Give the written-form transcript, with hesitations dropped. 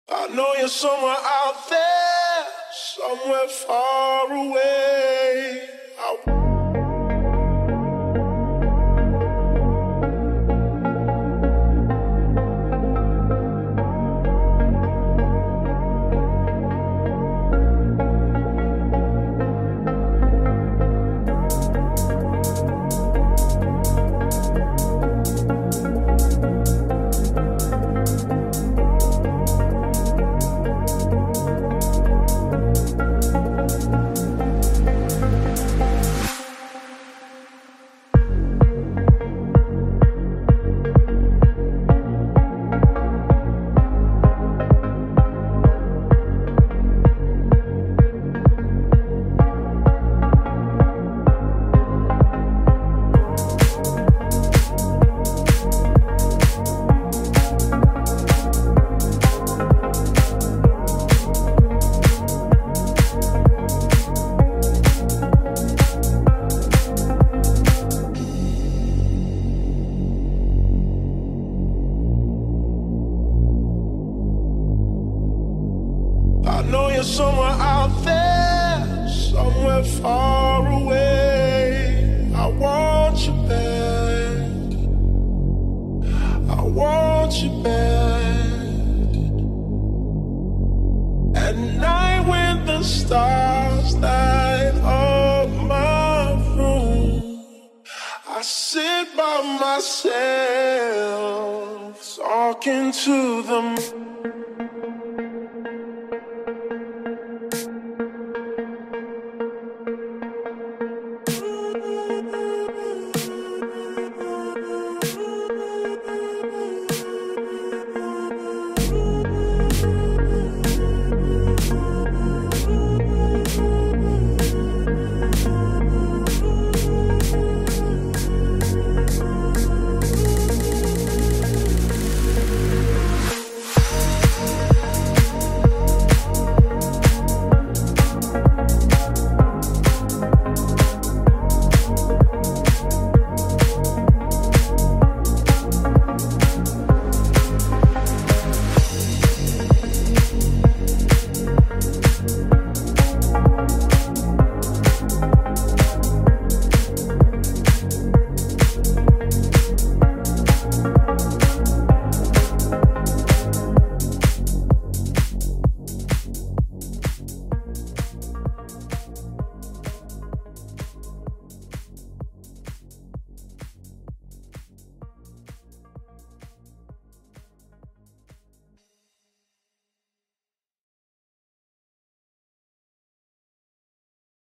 I know you're somewhere out there, somewhere far away. I know you're somewhere out there, somewhere far away. I want you back. I want you back. At night when the stars light up my room, I sit by myself talking to them.